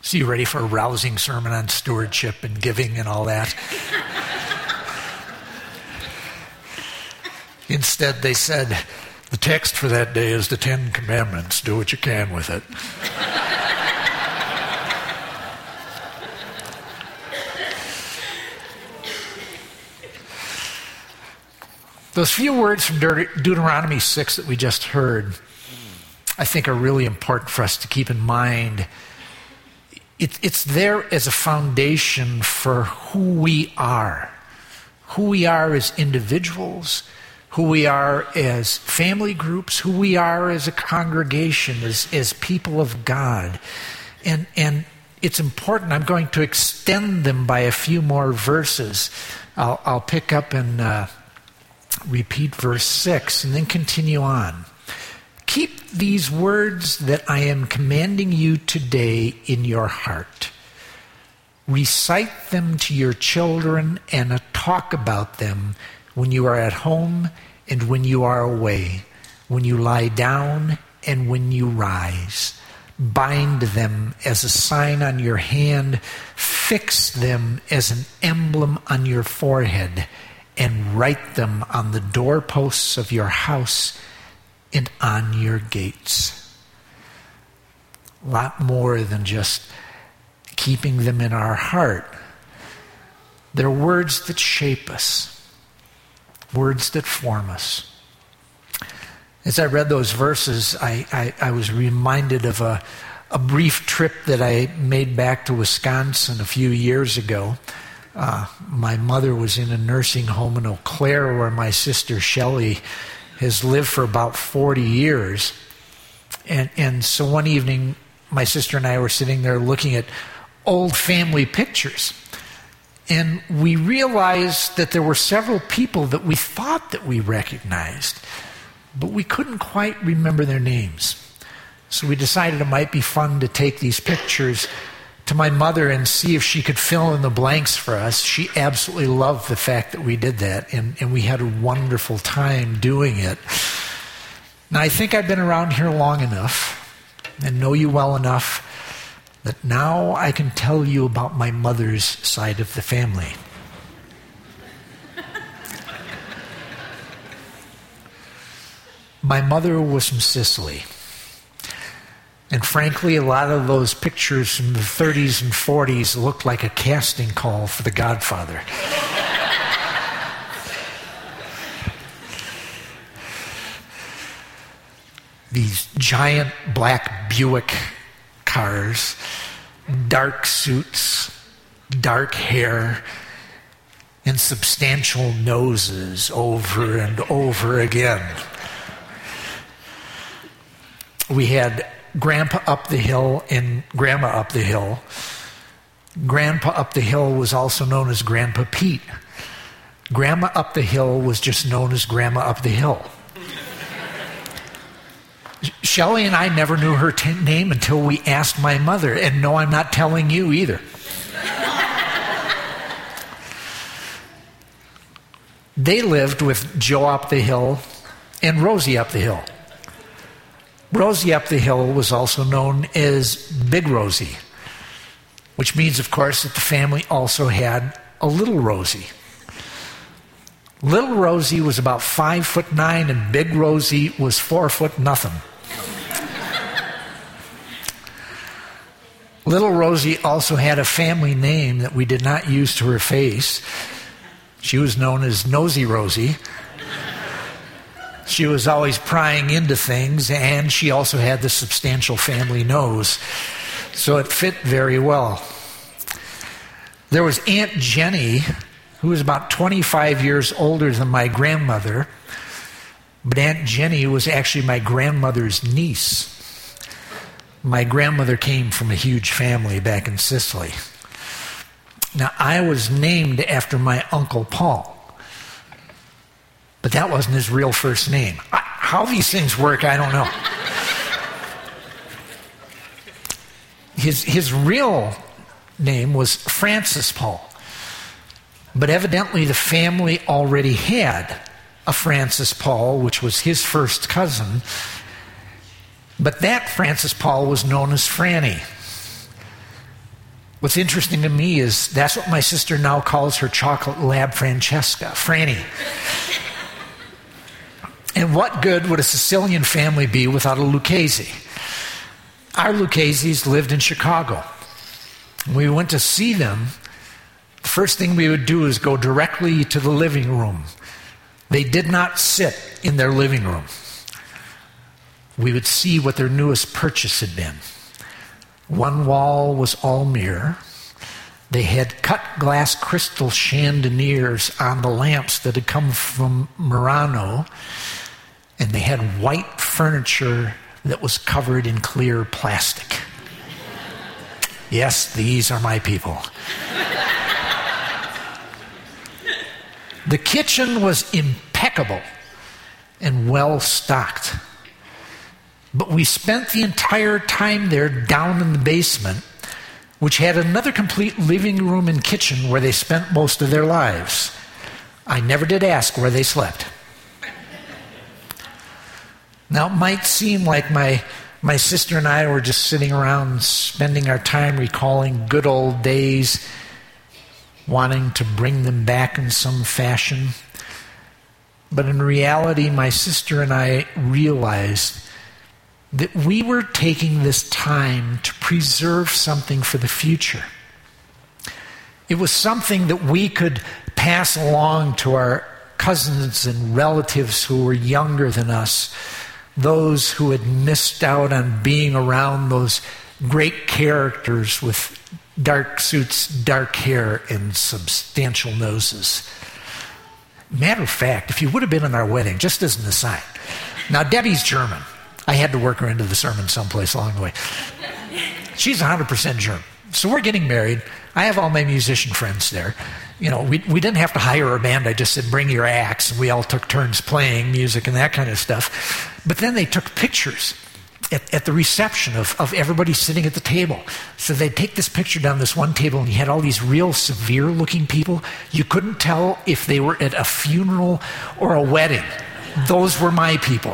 So you ready for a rousing sermon on stewardship and giving and all that? Instead, they said, the text for that day is the 10 Commandments. Do what you can with it. Those few words from Deuteronomy 6 that we just heard, I think are really important for us to keep in mind. It's there as a foundation for who we are as individuals, who we are as family groups, who we are as a congregation, as people of God. And it's important. I'm going to extend them by a few more verses. I'll pick up and repeat verse 6 and then continue on. Keep these words that I am commanding you today in your heart. Recite them to your children and talk about them when you are at home and when you are away, when you lie down and when you rise. Bind them as a sign on your hand. Fix them as an emblem on your forehead, and write them on the doorposts of your house and on your gates. A lot more than just keeping them in our heart. They're words that shape us, words that form us. As I read those verses, I was reminded of a brief trip that I made back to Wisconsin a few years ago. My mother was in a nursing home in Eau Claire where my sister Shelley has lived for about 40 years. And so one evening, my sister and I were sitting there looking at old family pictures. And we realized that there were several people that we thought that we recognized, but we couldn't quite remember their names. So we decided it might be fun to take these pictures to my mother and see if she could fill in the blanks for us. She absolutely loved the fact that we did that, and we had a wonderful time doing it. Now, I think I've been around here long enough and know you well enough that now I can tell you about my mother's side of the family. My mother was from Sicily. And frankly, a lot of those pictures from the 30s and 40s looked like a casting call for The Godfather. These giant black Buick cars, dark suits, dark hair, and substantial noses over and over again. We had Grandpa up the hill and Grandma up the hill. Grandpa up the hill was also known as Grandpa Pete. Grandma up the hill was just known as Grandma up the hill. Shelley and I never knew her name until we asked my mother, and no, I'm not telling you either. They lived with Joe up the hill and Rosie up the hill. Rosie up the hill was also known as Big Rosie, which means, of course, that the family also had a little Rosie. Little Rosie was about 5'9", and Big Rosie was 4 foot nothing. Little Rosie also had a family name that we did not use to her face. She was known as Nosy Rosie. She was always prying into things, and she also had the substantial family nose, so it fit very well. There was Aunt Jenny, who was about 25 years older than my grandmother, but Aunt Jenny was actually my grandmother's niece. My grandmother came from a huge family back in Sicily. Now, I was named after my Uncle Paul, but that wasn't his real first name. How these things work, I don't know. His real name was Francis Paul, but evidently the family already had a Francis Paul, which was his first cousin, but that Francis Paul was known as Franny. What's interesting to me is that's what my sister now calls her chocolate lab Francesca, Franny. And what good would a Sicilian family be without a Lucchese? Our Luccheses lived in Chicago. When we went to see them, the first thing we would do is go directly to the living room. They did not sit in their living room. We would see what their newest purchase had been. One wall was all mirror. They had cut glass crystal chandeliers on the lamps that had come from Murano, and they had white furniture that was covered in clear plastic. Yes, these are my people. The kitchen was impeccable and well stocked. But we spent the entire time there down in the basement, which had another complete living room and kitchen where they spent most of their lives. I never did ask where they slept. Now, it might seem like my sister and I were just sitting around spending our time recalling good old days, wanting to bring them back in some fashion. But in reality, my sister and I realized that we were taking this time to preserve something for the future. It was something that we could pass along to our cousins and relatives who were younger than us, those who had missed out on being around those great characters with dark suits, dark hair, and substantial noses. Matter of fact, if you would have been in our wedding, just as an aside. Now, Debbie's German. I had to work her into the sermon someplace along the way. She's 100% German. So we're getting married. I have all my musician friends there. You know, we didn't have to hire a band. I just said, bring your axe. And we all took turns playing music and that kind of stuff. But then they took pictures at the reception of everybody sitting at the table. So they'd take this picture down this one table, and you had all these real severe-looking people. You couldn't tell if they were at a funeral or a wedding. Those were my people.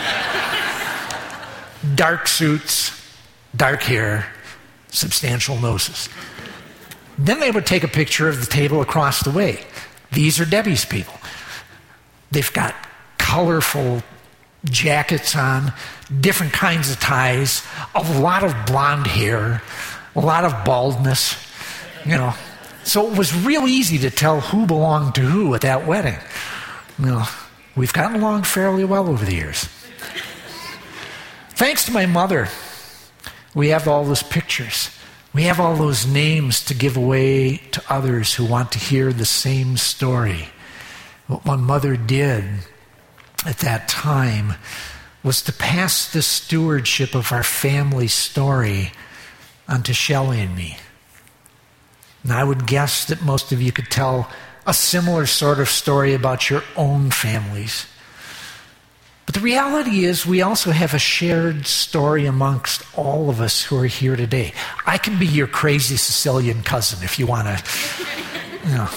Dark suits, dark hair, substantial noses. Then they would take a picture of the table across the way. These are Debbie's people. They've got colorful jackets on, different kinds of ties, a lot of blonde hair, a lot of baldness, you know. So it was real easy to tell who belonged to who at that wedding. You know, we've gotten along fairly well over the years. Thanks to my mother, we have all those pictures. We have all those names to give away to others who want to hear the same story. What my mother did at that time was to pass the stewardship of our family story onto Shelley and me. And I would guess that most of you could tell a similar sort of story about your own families. But the reality is we also have a shared story amongst all of us who are here today. I can be your crazy Sicilian cousin if you want to, you know.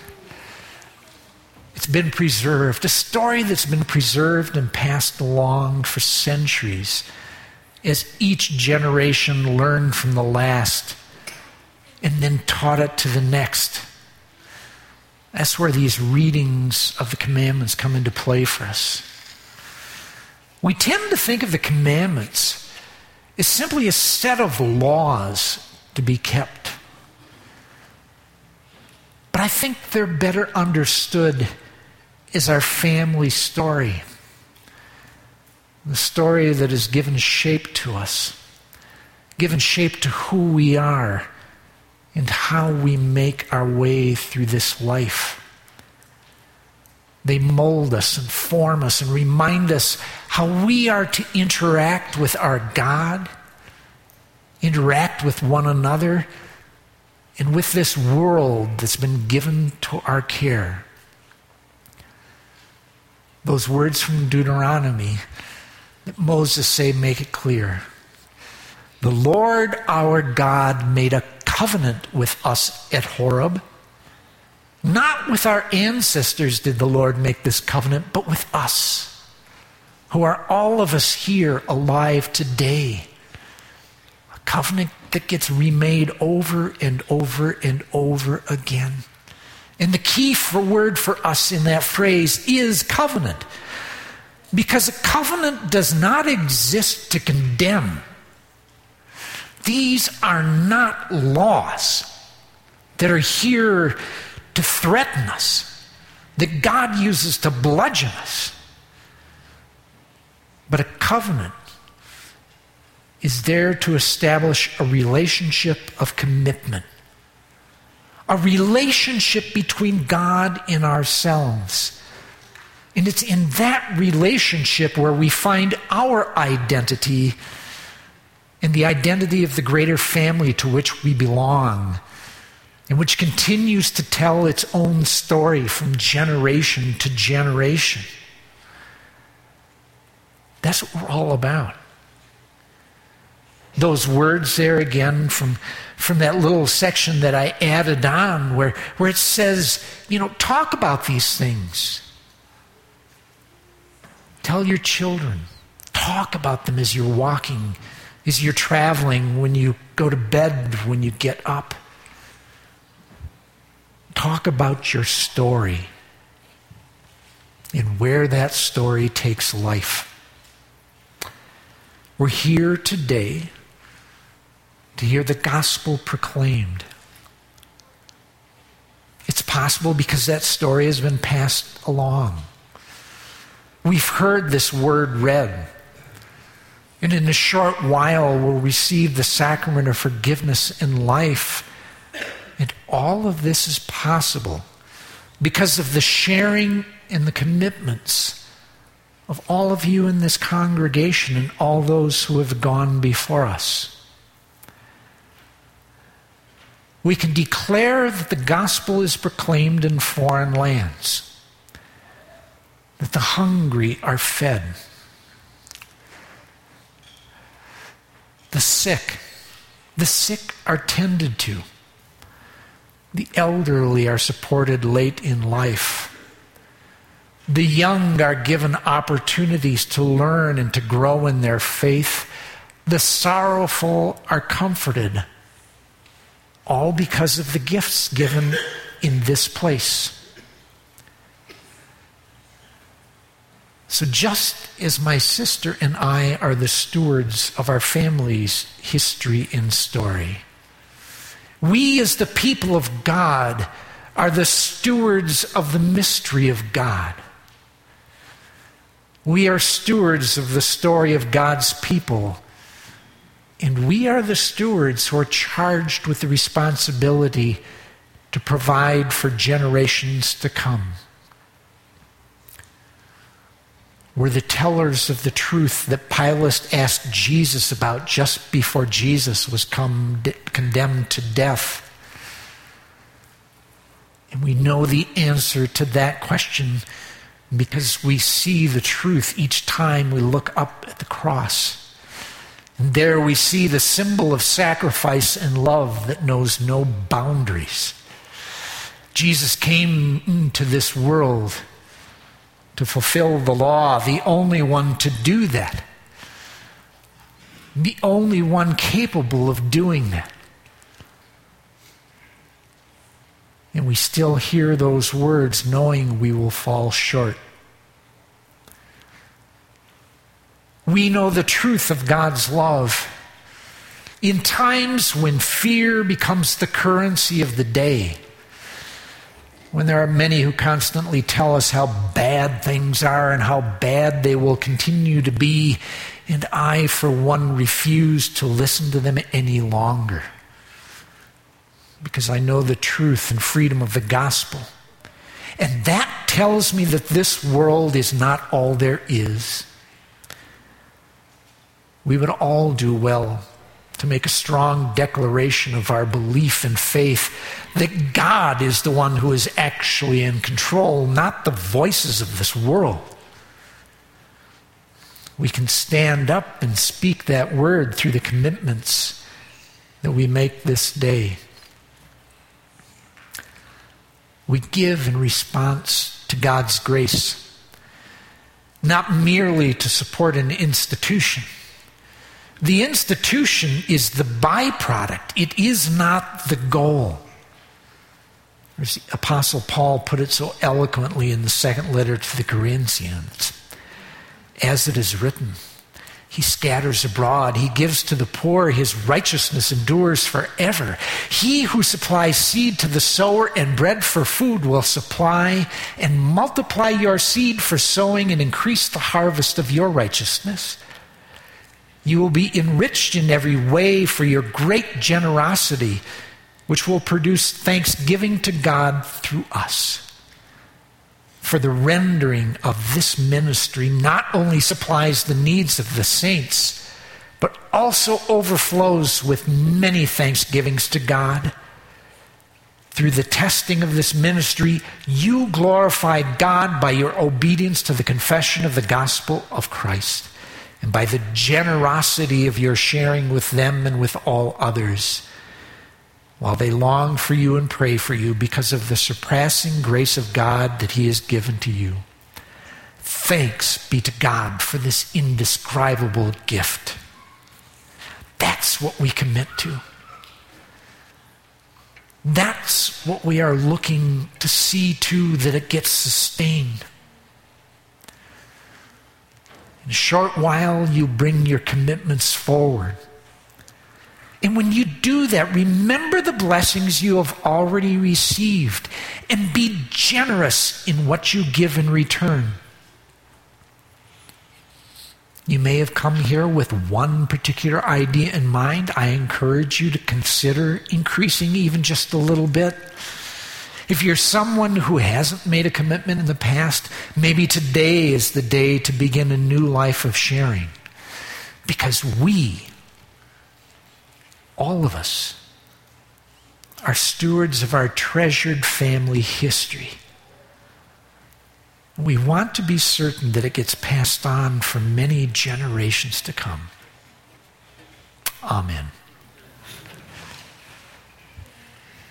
It's been preserved, a story that's been preserved and passed along for centuries as each generation learned from the last and then taught it to the next. That's where these readings of the commandments come into play for us. We tend to think of the commandments as simply a set of laws to be kept. But I think they're better understood as our family story. The story that has given shape to us, given shape to who we are and how we make our way through this life. They mold us and form us and remind us how we are to interact with our God, interact with one another, and with this world that's been given to our care. Those words from Deuteronomy that Moses say make it clear. The Lord our God made a covenant with us at Horeb. Not with our ancestors did the Lord make this covenant, but with us, who are all of us here alive today. A covenant that gets remade over and over and over again. And the key word for us in that phrase is covenant. Because a covenant does not exist to condemn. These are not laws that are here to threaten us, that God uses to bludgeon us. But a covenant is there to establish a relationship of commitment. A relationship between God and ourselves. And it's in that relationship where we find our identity and the identity of the greater family to which we belong, and which continues to tell its own story from generation to generation. That's what we're all about. Those words there again from that little section that I added on where it says, talk about these things. Tell your children. Talk about them as you're walking, as you're traveling, when you go to bed, when you get up. Talk about your story and where that story takes life. We're here today to hear the gospel proclaimed. It's possible because that story has been passed along. We've heard this word read. And in a short while, we'll receive the sacrament of forgiveness in life. And all of this is possible because of the sharing and the commitments of all of you in this congregation and all those who have gone before us. We can declare that the gospel is proclaimed in foreign lands, that the hungry are fed, the sick are tended to, the elderly are supported late in life, the young are given opportunities to learn and to grow in their faith, the sorrowful are comforted, all because of the gifts given in this place. So just as my sister and I are the stewards of our family's history and story, we as the people of God are the stewards of the mystery of God. We are stewards of the story of God's people, and we are the stewards who are charged with the responsibility to provide for generations to come. We're the tellers of the truth that Pilate asked Jesus about just before Jesus was condemned to death. And we know the answer to that question because we see the truth each time we look up at the cross. And there we see the symbol of sacrifice and love that knows no boundaries. Jesus came into this world to fulfill the law, the only one to do that, the only one capable of doing that. And we still hear those words knowing we will fall short. We know the truth of God's love. In times when fear becomes the currency of the day, when there are many who constantly tell us how bad things are and how bad they will continue to be, and I, for one, refuse to listen to them any longer, because I know the truth and freedom of the gospel. And that tells me that this world is not all there is. We would all do well to make a strong declaration of our belief and faith that God is the one who is actually in control, not the voices of this world. We can stand up and speak that word through the commitments that we make this day. We give in response to God's grace, not merely to support an institution, The institution is the byproduct. It is not the goal. As the Apostle Paul put it so eloquently in the second letter to the Corinthians, as it is written, he scatters abroad, he gives to the poor, his righteousness endures forever. He who supplies seed to the sower and bread for food will supply and multiply your seed for sowing and increase the harvest of your righteousness. You will be enriched in every way for your great generosity, which will produce thanksgiving to God through us. For the rendering of this ministry not only supplies the needs of the saints, but also overflows with many thanksgivings to God. Through the testing of this ministry, you glorify God by your obedience to the confession of the gospel of Christ, and by the generosity of your sharing with them and with all others, while they long for you and pray for you because of the surpassing grace of God that he has given to you. Thanks be to God for this indescribable gift. That's what we commit to. That's what we are looking to see to, that it gets sustained. In a short while, you bring your commitments forward. And when you do that, remember the blessings you have already received and be generous in what you give in return. You may have come here with one particular idea in mind. I encourage you to consider increasing even just a little bit. If you're someone who hasn't made a commitment in the past, maybe today is the day to begin a new life of sharing. Because we, all of us, are stewards of our treasured family history. We want to be certain that it gets passed on for many generations to come. Amen.